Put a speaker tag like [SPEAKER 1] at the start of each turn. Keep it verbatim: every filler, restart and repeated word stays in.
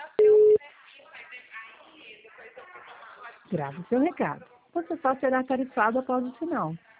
[SPEAKER 1] Grave seu recado. Você só será tarifado após o sinal.